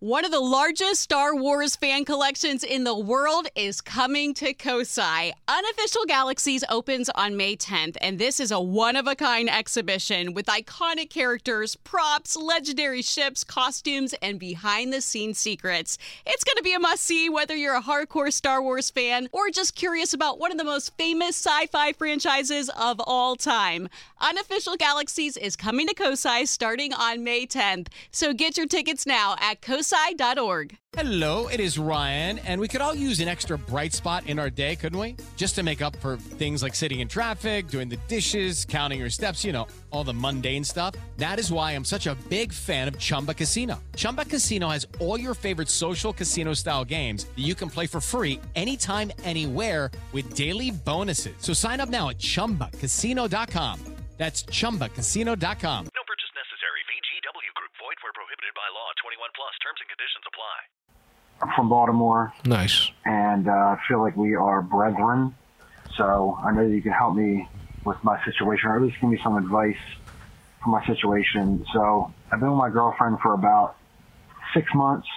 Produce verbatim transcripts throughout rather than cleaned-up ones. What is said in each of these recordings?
One of the largest Star Wars fan collections in the world is coming to Kosai. Unofficial Galaxies opens on May tenth, and this is a one-of-a-kind exhibition with iconic characters, props, legendary ships, costumes, and behind-the-scenes secrets. It's going to be a must-see whether you're a hardcore Star Wars fan or just curious about one of the most famous sci-fi franchises of all time. Unofficial Galaxies is coming to Kosai starting on May tenth, so get your tickets now at kosai dot org. Hello, it is Ryan, and we could all use an extra bright spot in our day, couldn't we? Just to make up for things like sitting in traffic, doing the dishes, counting your steps, you know, all the mundane stuff. That is why I'm such a big fan of Chumba Casino. Chumba Casino has all your favorite social casino-style games that you can play for free anytime, anywhere with daily bonuses. So sign up now at chumba casino dot com. That's chumba casino dot com. No purchase necessary. V G W Group. Void where prohibited by law. twenty-one plus. Terms and conditions apply. I'm from Baltimore. Nice. And uh, I feel like we are brethren. So I know that you can help me with my situation, or at least give me some advice for my situation. So I've been with my girlfriend for about six months.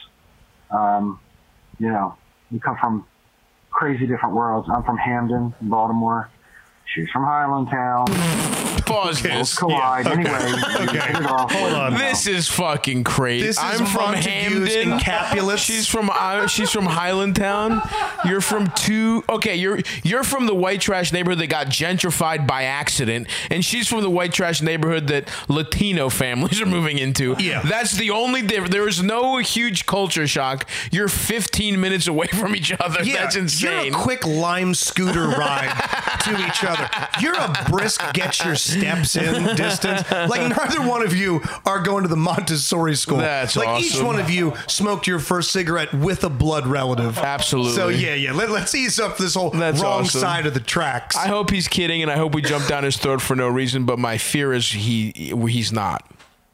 Um, you know, we come from crazy different worlds. I'm from Hamden, Baltimore. She's from Highlandtown. Pause this. Collide. Yeah. Anyway, Okay. Okay. Hold on. This is fucking crazy. This is I'm from Montague's Hamden. and Capulet. She's from uh, she's from Highlandtown. You're from two. Okay, you're you're from the white trash neighborhood that got gentrified by accident, and she's from the white trash neighborhood that Latino families are moving into. Yeah. That's the only difference. There is no huge culture shock. You're fifteen minutes away from each other. Yeah, That's insane. You're a quick lime scooter ride to each other. You're a brisk get your steps in distance. Like neither one of you are going to the Montessori school. That's like awesome. each one of you smoked your first cigarette with a blood relative. Absolutely. So yeah, yeah. Let, let's ease up this whole That's wrong awesome. side of the tracks. I hope he's kidding, and I hope we jump down his throat for no reason. But my fear is he he's not.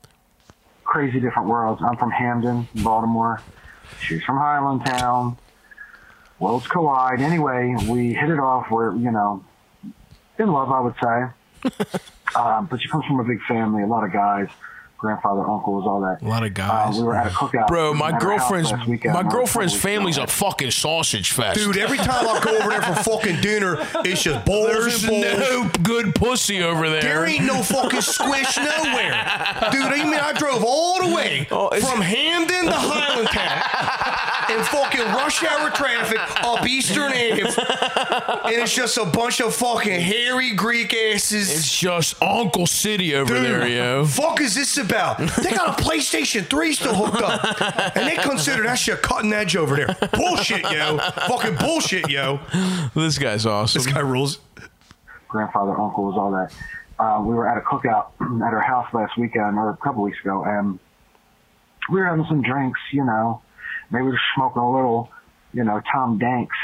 Crazy different worlds. I'm from Hamden, Baltimore. She's from Highlandtown. Worlds collide. Anyway, we hit it off. We're, you know, in love, I would say. um, but she comes from a big family, a lot of guys, grandfather, uncles, all that. A lot of guys. Uh, we were at a cookout. Bro, my at her house girlfriend's last weekend. my Or a girlfriend's couple weeks family's ago. a fucking sausage fest. Dude, every time I go over there for fucking dinner, it's just balls There's and balls. no good pussy over there. There ain't no fucking squish nowhere. Dude, I mean, I drove all the way Oh, it's- from Hamden to Highlandtown in fucking rush hour traffic up Eastern Ave. And it's just a bunch of fucking hairy Greek asses. It's just Uncle City over Dude, there, yo. fuck is this about? They got a PlayStation three still hooked up. And they consider that shit cutting edge over there. Bullshit, yo. Fucking bullshit, yo. This guy's awesome. This guy rules. Grandfather, uncles, all that. Uh, we were at a cookout at her house last weekend, or a couple weeks ago, and we were having some drinks, you know. Maybe we were smoking a little, you know, Tom Danks.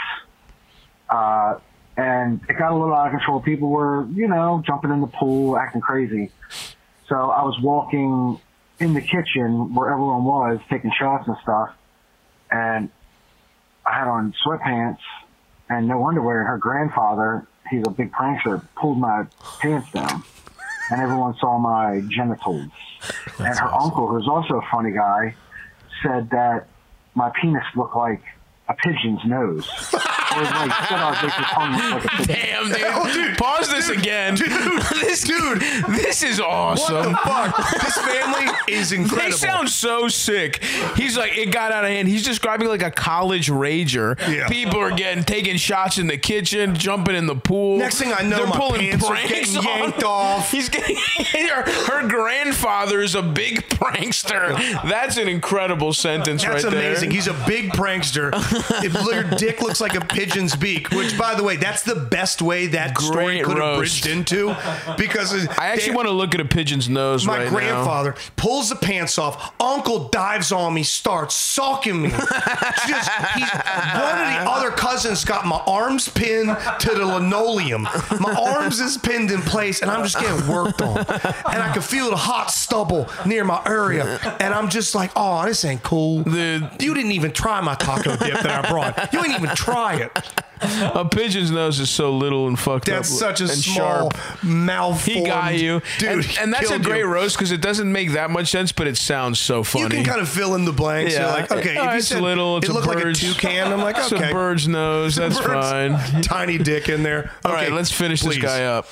Uh, and it got a little out of control. People were, you know, jumping in the pool, acting crazy. So I was walking in the kitchen where everyone was, taking shots and stuff, and I had on sweatpants and no underwear, and her grandfather, he's a big prankster, pulled my pants down, and everyone saw my genitals. That's and her awesome. uncle, who's also a funny guy, said that my penis looked like a pigeon's nose. It was like, said I was basically tongue looked like a pigeon. Damn, dude. Oh, dude. Pause this Dude, again. dude, this, dude. This is awesome. What the fuck? This family is incredible. They sound so sick. He's like, it got out of hand. He's describing like a college rager. Yeah. People are getting taking shots in the kitchen, jumping in the pool. Next thing I know, They're my pulling pants are pranks getting on yanked him. off. He's getting her, her grandfather is a big prankster. That's an incredible sentence That's right there. amazing. He's a big prankster. If your dick looks like a pigeon's beak, which, by the way, that's the best way that story Great could have roast. bridged into. Because I actually want to look at a pigeon's nose my right grandfather pulls the pants off. Uncle dives on me, starts sucking me. Just he's, one of the other cousins got my arms pinned to the linoleum. My arms is pinned in place, and I'm just getting worked on. And I can feel the hot stubble near my area, and I'm just like, oh, this ain't cool. The- you didn't even try my taco dip that I brought. You ain't even try it. A pigeon's nose is so little and fucked That's up. such a and small, sharp. malformed. He got you, dude. and, he and that's a killed great you. roast because it doesn't make that much sense, but it sounds so funny. You can kind of fill in the blanks. Yeah. You're like, okay, Oh, if you it's said little, it's it a looked like a bird's- toucan, I'm like, It's okay. a bird's nose. That's Bird's fine. Tiny dick in there. All Okay, right, let's finish please. this guy up.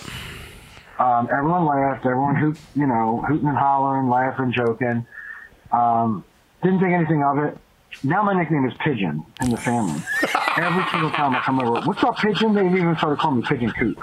Um, everyone laughed. Everyone hoot, you know, hooting and hollering, laughing, joking. Um, didn't think anything of it. Now my nickname is Pigeon in the family. Every single time I come over, what's up, Pigeon? They even started calling me Pigeon Coop.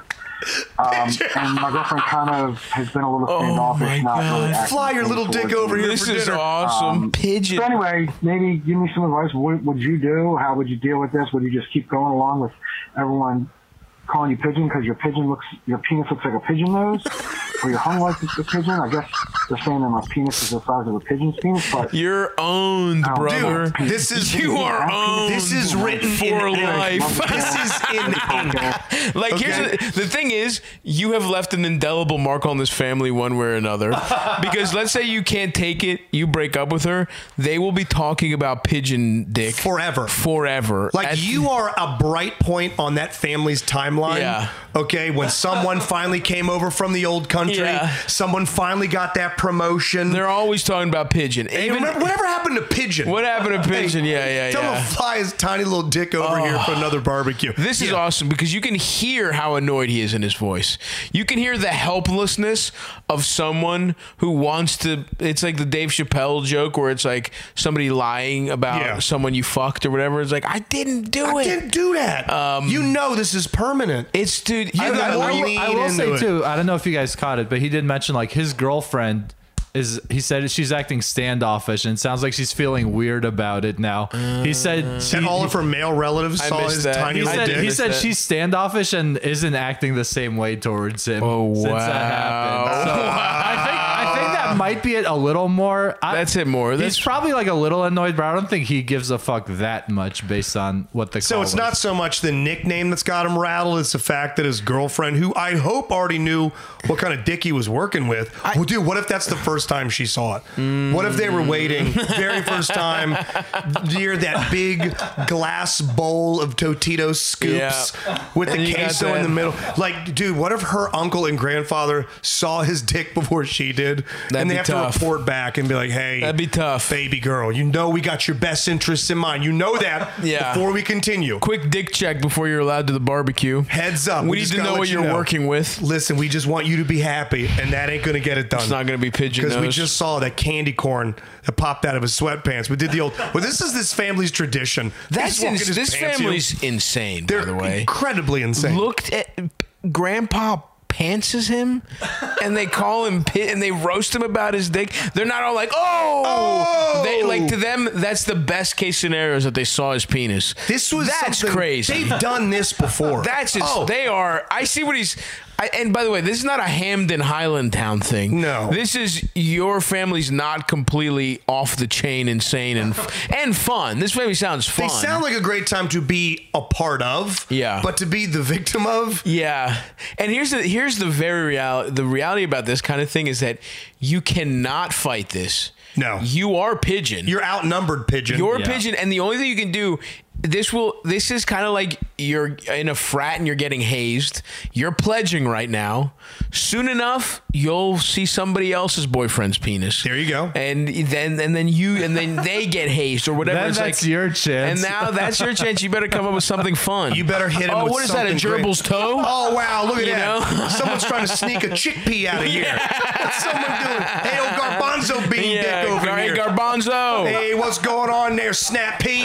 Um, and my girlfriend kind of has been a little Oh, standoffish, my not God. really acting Fly your the same little dick towards over me. here. This for is dinner. awesome. Um, Pigeon. So anyway, maybe give me some advice. What would you do? How would you deal with this? Would you just keep going along with everyone calling you Pigeon because your pigeon looks, your penis looks like a pigeon nose, or you're hung like a pigeon? I guess they're saying that my penis is the size of a pigeon's penis, but You're owned, Oh, brother. Dude, this is You are owned. This is written for in ink. life. This is in ink. Like, Okay. here's the, the thing is, you have left an indelible mark on this family one way or another. Because let's say you can't take it, you break up with her, they will be talking about pigeon dick Forever. Forever. Like At- you are a bright point on that family's timeline. Yeah. Okay, when someone finally came over from the old country, Yeah. someone finally got that promotion. They're always talking about pigeon. Hey, Even- remember, whatever happened to Pigeon? What happened to Pigeon? Yeah, yeah, Tell yeah. him to fly his tiny little dick over here for another barbecue. This is Yeah. awesome because you can hear how annoyed he is in his voice. You can hear the helplessness of someone who wants to. It's like the Dave Chappelle joke where it's like somebody lying about Yeah. someone you fucked or whatever. It's like, I didn't do I it. didn't do that. Um, you know this is permanent. It's, dude, You you gotta gotta lean lean- I will say into it. too. I don't know if you guys caught it, but he did mention like his girlfriend is. He said she's acting standoffish, and it sounds like she's feeling weird about it now. he said she, and all of her male relatives I saw missed his that. tiny He I little said, dick. he missed said that. she's standoffish and isn't acting the same way towards him Oh, since wow. that happened. So I think I think that might be it a little more. I, That's it more. He's That's- probably like a little annoyed, but I don't think he gives a fuck that much based on what the So call it's was. not so much the nickname that's got him rattled. It's the fact that his girlfriend, who I hope already knew what kind of dick he was working with. well, dude, what if that's the first time she saw it? What if they were waiting very first time near that big glass bowl of Totito scoops Yeah. with And the you got queso that- in the middle? Like, dude, what if her uncle and grandfather saw his dick before she did, That'd and they be have tough. to report back and be like, "Hey, That'd be tough. baby girl. You know we got your best interests in mind. You know that Yeah. before we continue." Quick dick check before you're allowed to the barbecue. Heads up. We, just need to gotta know let what you you're know. working with. Listen, we just want you to be happy, and that ain't going to get it done. It's not going to be pigeon Because we nose. just saw that candy corn that popped out of his sweatpants. We did the old. Well, this is this family's tradition. That's He's walking ins- his this pants, family's you know. insane, They're by the way. incredibly insane. Looked at Grandpa pantses him, and they call him pit, and they roast him about his dick. They're not all like, "Oh!" Oh! They like to them. That's the best case scenario is that they saw his penis. This was that's something- crazy. They've done this before. That's just, Oh. they are. I see what he's. I, and by the way, this is not a Hamden Highlandtown thing. No. This is your family's not completely off the chain, insane, and and fun. This family sounds fun. They sound like a great time to be a part of. Yeah. But to be the victim of. Yeah, and here's the here's the very reality. The reality about this kind of thing is that you cannot fight this. No. You are pigeon. You're outnumbered, Pigeon. You're Yeah. pigeon, and the only thing you can do. This will. This is kind of like you're in a frat and you're getting hazed. You're pledging right now. Soon enough, you'll see somebody else's boyfriend's penis. There you go. And then and then you and then they get hazed or whatever. Then It's that's like, your chance. And now that's your chance. You better come up with something fun. You better hit him Oh, with what is that? A something great. gerbil's toe? Oh, wow. Look at You that. know? Someone's trying to sneak a chickpea out of here. What's someone doing? Hey, old garbanzo bean dick over Gar- here. Garbanzo. Hey, what's going on there, Snap Pete?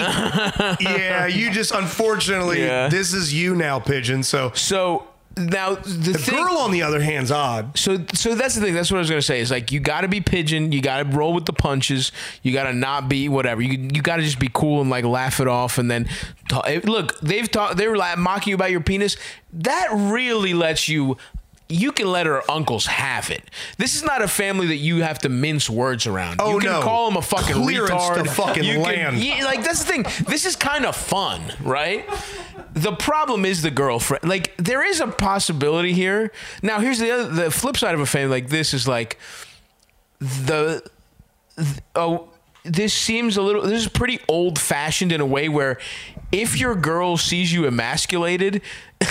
Yeah, you just, unfortunately, Yeah. this is you now, Pigeon. So So now the, the thing, girl, on the other hand, is odd. So so that's the thing. That's what I was gonna say. Is like you got to be pigeon. You got to roll with the punches. You got to not be whatever. You you got to just be cool and like laugh it off. And then ta- look, they've talked. They were like mocking you about your penis. That really lets you. You can let her uncles have it. This is not a family that you have to mince words around. Oh, you can no. call them a fucking Clearance retard. to fucking you land. Can, yeah, like that's the thing. This is kind of fun, right? The problem is the girlfriend. Like there is a possibility here. Now here's the other. The flip side of a family like this is like the. the oh. this seems a little. This is pretty old fashioned in a way where, if your girl sees you emasculated,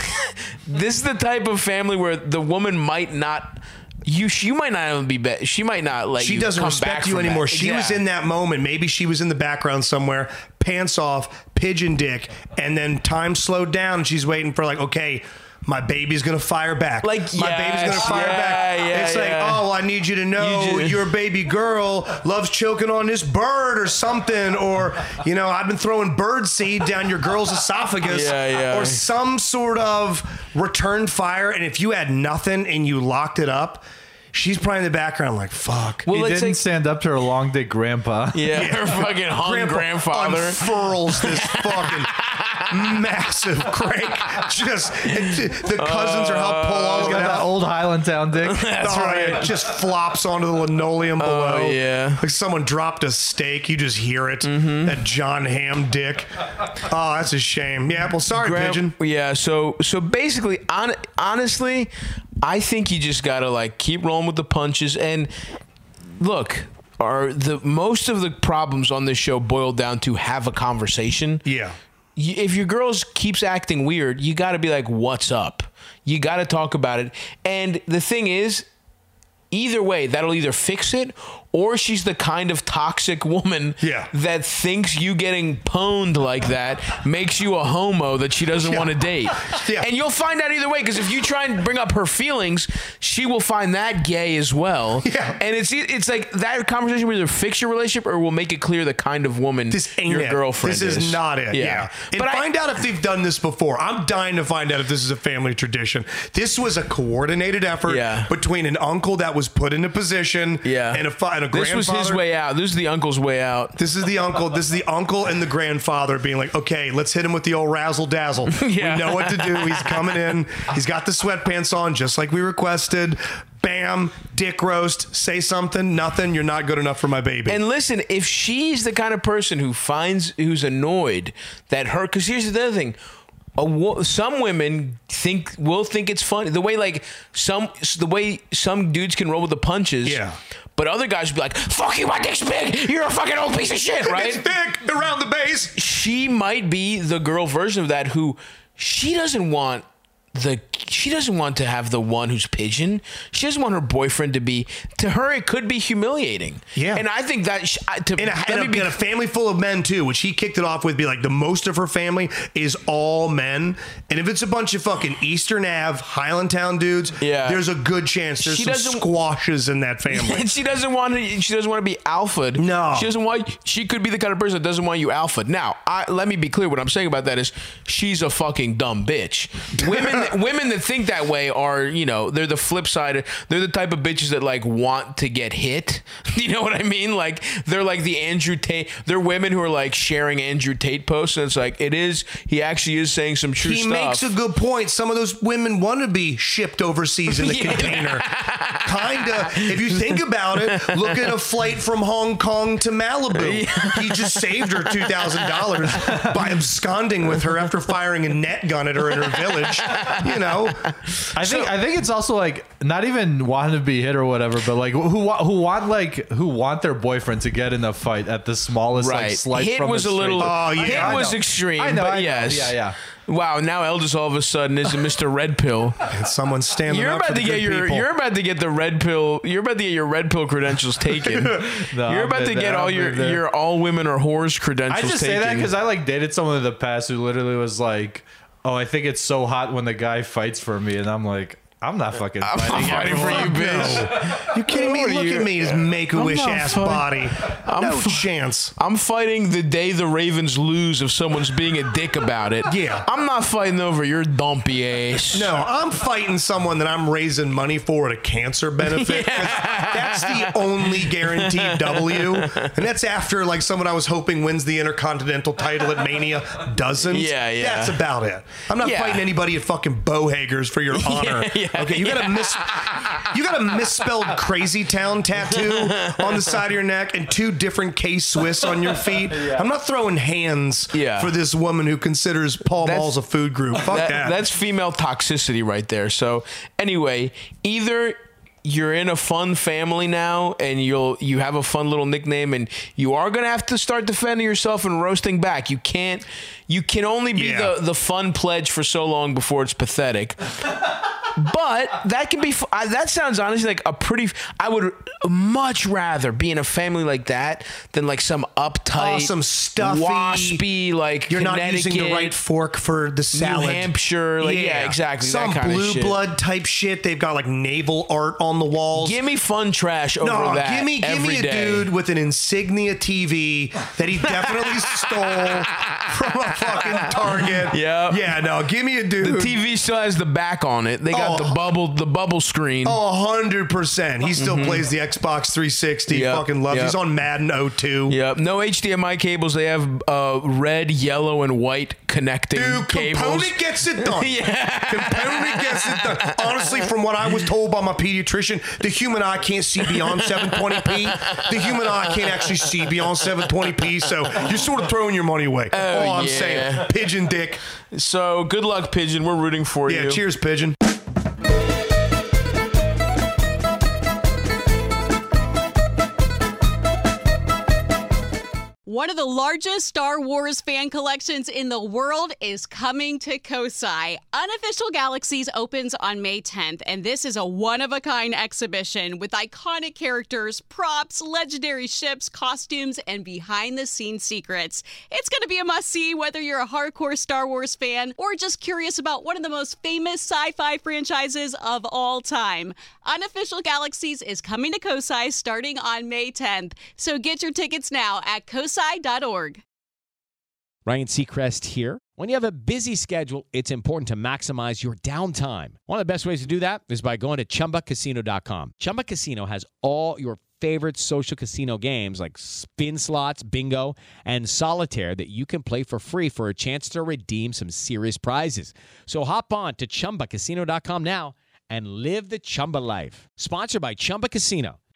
this is the type of family where the woman might not. You you might not even be. be she might not let she you. doesn't come respect back you from anymore. that. She Yeah. was in that moment. Maybe she was in the background somewhere, pants off, pigeon dick, and then time slowed down. And she's waiting for like, okay, my baby's gonna fire back. Like, my yes, baby's gonna fire yeah, back. yeah, it's like, yeah. oh, I need you to know You ju- your baby girl loves choking on this bird or something, or you know, I've been throwing bird seed down your girl's esophagus, Yeah, yeah. or some sort of return fire. And if you had nothing and you locked it up, she's probably in the background like, fuck. He Well, let's didn't say- stand up to her long dick grandpa. Yeah, her fucking hung Grandpa grandfather. unfurls this fucking massive crank. Just it, the cousins are help pull all of He's it got that out. old Highlandtown dick. That's Oh, right. It just flops onto the linoleum below. Oh, yeah. Like someone dropped a steak. You just hear it. Mm-hmm. That John Ham dick. Oh, that's a shame. Yeah, well, sorry, Graham- Pigeon. Yeah, so so basically, on, honestly, I think you just gotta like keep rolling with the punches. And look, are the most of the problems on this show boil down to have a conversation? Yeah. You, if your girl keeps acting weird, you got to be like, "What's up?" You got to talk about it. And the thing is, either way, that'll either fix it, or she's the kind of toxic woman Yeah. that thinks you getting pwned like that makes you a homo that she doesn't Yeah. want to date. Yeah. And you'll find out either way, because if you try and bring up her feelings, she will find that gay as well. Yeah. And it's it's like that conversation will either fix your relationship or will make it clear the kind of woman This ain't your it. girlfriend This is, not it. Yeah. And But I- find out if they've done this before. I'm dying to find out if this is a family tradition. This was a coordinated effort Yeah. between an uncle that was put in a position Yeah. and a, fa- and a This was grandfather. his way out. This is the uncle's way out. This is the uncle. This is the uncle and the grandfather being like, okay, let's hit him with the old razzle dazzle. Yeah. We know what to do. He's coming in. He's got the sweatpants on, just like we requested. Bam, dick roast. Say something. Nothing. You're not good enough for my baby. And listen, if she's the kind of person who finds, who's annoyed that her, because here's the other thing. A, wo- some women think will think it's funny the way like some the way some dudes can roll with the punches. Yeah. But other guys will be like, "Fuck you, my dick's big. You're a fucking old piece of shit," right? It's thick around the base. She might be the girl version of that who she doesn't want the she doesn't want to have the one who's pigeon. She doesn't want her boyfriend to be. To her, it could be humiliating. Yeah. And I think that sh- I- to In a, let in, me a, be in a family full of men too, which he kicked it off with, be like the most of her family is all men, and if it's a bunch of fucking Eastern Ave Highlandtown dudes, Yeah. there's a good chance there's She some doesn't- squashes in that family. And she doesn't want to. She doesn't want to be alpha. No. she doesn't want. She could be the kind of person that doesn't want you alpha. Now, I, let me be clear. What I'm saying about that is, she's a fucking dumb bitch. Women, women that think that way are, you know, they're the flip side. They're the type of bitches that like want to get hit. You know what I mean? Like they're like the Andrew Tate. They're women who are like sharing Andrew Tate posts, and it's like it is. He actually is saying some true He stuff. makes a good point. Some of those women want to be shipped overseas in the Yeah. container. Kinda. If you think about it, look at a flight from Hong Kong to Malibu. He just saved her two thousand dollars by absconding with her after firing a net gun at her in her village. You know, I think I think it's also like not even wanting to be hit or whatever, but like who wa- who want like who want their boyfriend to get in a fight at the smallest Right. like slight Hit from was the a little. street. Oh, yeah. Hit I was know. extreme. I know, but I know. yes. Yeah, yeah. Wow. Now Elders all of a sudden is Mister Red Pill. and someone's standing You're up for about the to get good your. people. You're about to get the red pill. You're about to get your red pill credentials taken. No, you're I'm about to been get there, all I've your been there. your all women or whores credentials I just taken. say that because I like dated someone in the past who literally was like, "Oh, I think it's so hot when the guy fights for me," and I'm like, "I'm not fucking I'm fighting, not fighting for everyone." you, bitch. You kidding me? What are Look you- at me, his make-a-wish I'm not ass funny. body. I'm no fu- chance. I'm fighting the day the Ravens lose if someone's being a dick about it. Yeah. I'm not fighting over your dumpy ass. No, I'm fighting someone that I'm raising money for at a cancer benefit. 'cause That's the only guaranteed W. And that's after like someone I was hoping wins the Intercontinental title at Mania doesn't. Yeah, yeah. That's about it. I'm not Yeah. fighting anybody at fucking Bowhager's for your honor. yeah, okay, you got a mis you got a misspelled Crazy Town tattoo on the side of your neck and two different K Swiss on your feet. I'm not throwing hands Yeah. for this woman who considers Paul That's- Mall's a food group. Fuck That- that. That's female toxicity right there. So anyway, either you're in a fun family now, and you'll you have a fun little nickname, and you are gonna have to start defending yourself and roasting back. You can't. You can only be Yeah. the the fun pledge for so long before it's pathetic. But that can be. Uh, that sounds honestly like a pretty. I would much rather be in a family like that than like some uptight, Oh, some stuffy, waspy, like you're not using the Connecticut, right fork for the salad. New Hampshire, like yeah, exactly. Some that kind blue of shit. blood type shit. They've got like naval art on the walls. Give me fun trash over no, that. give me, give every me a day. dude with an Insignia T V that he definitely stole from a fucking Target. Yep. Yeah, no, give me a dude. The T V still has the back on it. They got Oh. the bubble, the bubble screen. Oh, one hundred percent. He still plays the Xbox three sixty. Yep, Fucking loves. yep. He's on Madden oh two. Yep. No H D M I cables. They have uh, red, yellow, and white connecting Dude, cables. Component gets it done. Yeah. Component gets it done. Honestly, from what I was told by my pediatrician, the human eye can't see beyond seven twenty p. The human eye can't actually see beyond seven twenty p, so you're sort of throwing your money away. Oh, All I'm yeah. saying. Pigeon dick. So good luck, Pigeon. We're rooting for Yeah, you. cheers, Pigeon. One of the largest Star Wars fan collections in the world is coming to Kosai. Unofficial Galaxies opens on May tenth, and this is a one-of-a-kind exhibition with iconic characters, props, legendary ships, costumes, and behind-the-scenes secrets. It's going to be a must-see whether you're a hardcore Star Wars fan or just curious about one of the most famous sci-fi franchises of all time. Unofficial Galaxies is coming to Kosai starting on May tenth, so get your tickets now at kosai dot org. Ryan Seacrest here. When you have a busy schedule, it's important to maximize your downtime. One of the best ways to do that is by going to chumba casino dot com. Chumba Casino has all your favorite social casino games like spin slots, bingo, and solitaire that you can play for free for a chance to redeem some serious prizes. So hop on to chumba casino dot com now and live the Chumba life. Sponsored by Chumba Casino.